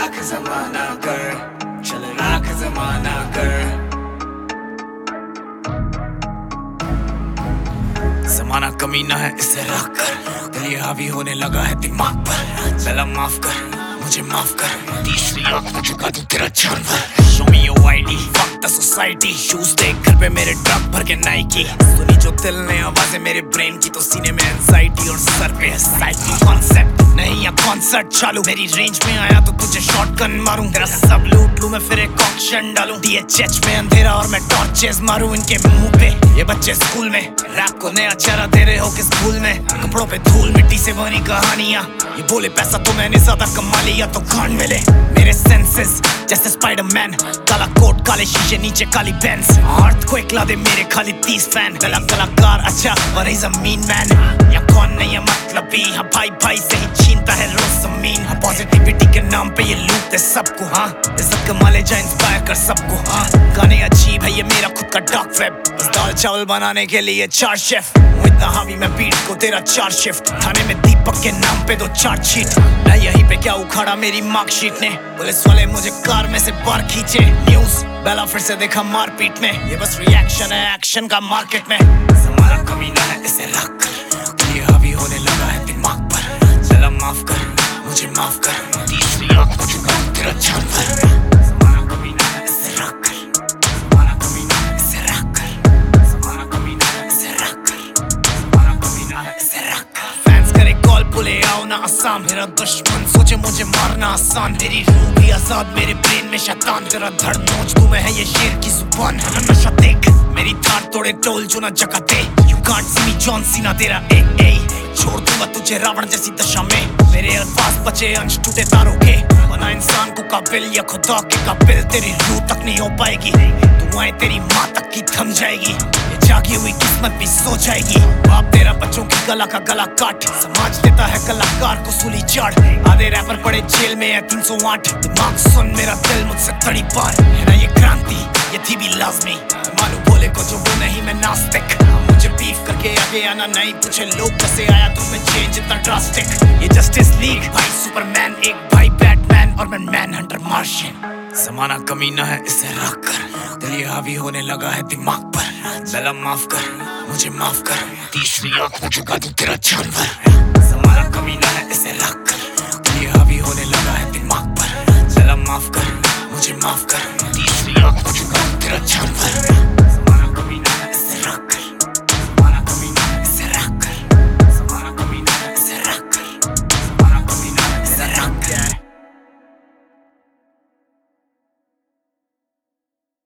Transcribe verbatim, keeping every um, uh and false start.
राख ज़माना कर, चल राख ज़माना कर। ज़माना कमीना है इसे राख कर, दिल ये हावी होने लगा है दिमाग पर। चला माफ कर, मुझे माफ कर, तीसरी आंख में चुका दूं तेरा जानवर। Show me your ID, fuck the society. Shoes देख घर पे मेरे ट्रक भर के नाइकी। सुनी जो दिल ने आवाजें मेरे ब्रेन की, तो सीने में एंजाइटी और सर पे है साइकी। कॉन्सेप्ट नहीं या कॉन्सर्ट चालू, मेरी रेंज में आया तो तुझे शॉटगन मारूं। तेरा सब लूट लूं मैं फिर एक ऑक्शन डालूं। डीएचएच में अंधेरा और मैं टॉर्चेस मारूं इनके मुंह पे। ये बच्चे स्कूल में रैप को नया चेहरा दे रहे हो किस भूल में। कपड़ों पे धूल मिट्टी से बनी कहानियां, ये बोले पैसा तो मैंने ज्यादा कमा लिया तो कान मिले। मेरे सेंसेस जैसे स्पाइडरमैन, काला कोट काले शीशे नीचे काली बेंस। अर्थक्वेक ला दे मेरे खाली तीस फैन। गला कलाकार अच्छा पर इज अ मीन मैन, या कौन नहीं है मतलबी। हाँ भाई भाई से ही छीनता है रोज जमीन। हाँ पॉजिटिविटी के नाम पे ये लूटते सबको। हाँ इज्जत कमा ले जा इंस्पायर कर सबको। हाँ गाने अजीब है ये मेरा खुद का डार्क वेब, बस दाल चावल बनाने के लिए चार शेफ। इतना हावी मैं बीट को तेरा चार शिफ्ट। थाने में दीपक के नाम पे दो चार्ट शीट। मैं यहीं पे क्या उखाड़ा मेरी मार्कशीट ने। पुलिस वाले मुझे कार में से बाहर खींचे। न्यूज बेला फिर से देखा मारपीट में, ये बस रिएक्शन है एक्शन का मार्केट में। हमारा कमीना है इसे रख कर, ये हावी होने लगा है दिमाग पर। चला माफ कर, मुझे माफ कर, तीसरी आंख को चुका दूं तेरा जानवर। हमारा कमीना है इसे रख कर, हमारा कमीना है इसे रख कर, हमारा कमीना है इसे रख कर, हमारा कमीना है इसे रख कर। फैंस करे कॉल बोले आओ ना आसाम, मेरा दुश्मन सोचे मुझे मारना आसान। तेरी रूह भी आजाद मेरे ब्रेन में शैतान। तेरा धड़ नोच दूं मैं है ये शेर की जुबान। नशा देख मेरी थार तोड़े टोल जो ना जगह दे। You can't see me John Cena तेरा ए ए। छोड़ दूंगा तुझे रावण जैसी दशा में, मेरे अल्फाज बचे अंश टूटे तारों के। बना इंसान को काबिल या खुदा के काबिल, तेरी रूह तक नहीं हो पाएगी। दुआएं तेरी माँ तक की थम जाएगी, ये जागी हुई किस्मत भी सो जाएगी। बाप तेरा बच्चों की गला का गला काट, समाज देता है कलाकार को सूली चाड़। आधे रैपर पड़े जेल में है तीन सौ आठ। दिमाग सुन मेरा दिल मुझसे तड़ी पार है ना ये क्रांति, ये थी भी लाजमी। मालूम बोले को जो वो नहीं मैं नास्तिक। मुझे बीफ करके आगे आना नहीं पूछे लोग, कैसे आया तुम में चेंज इतना ड्रास्टिक। ये जस्टिस लीग भाई सुपरमैन, एक भाई बैटमैन और मैं मैन हंटर मार्शियन। ज़माना कमीना है इसे रख कर, दिल ये हावी होने लगा है दिमाग पर। बेला माफ कर, मुझे माफ कर, तीसरी आंख में चुका दूं तेरा जानवर। ज़माना कमीना है इसे रख कर, दिल ये हावी होने लगा है दिमाग पर। बेला माफ कर, मुझे माफ कर,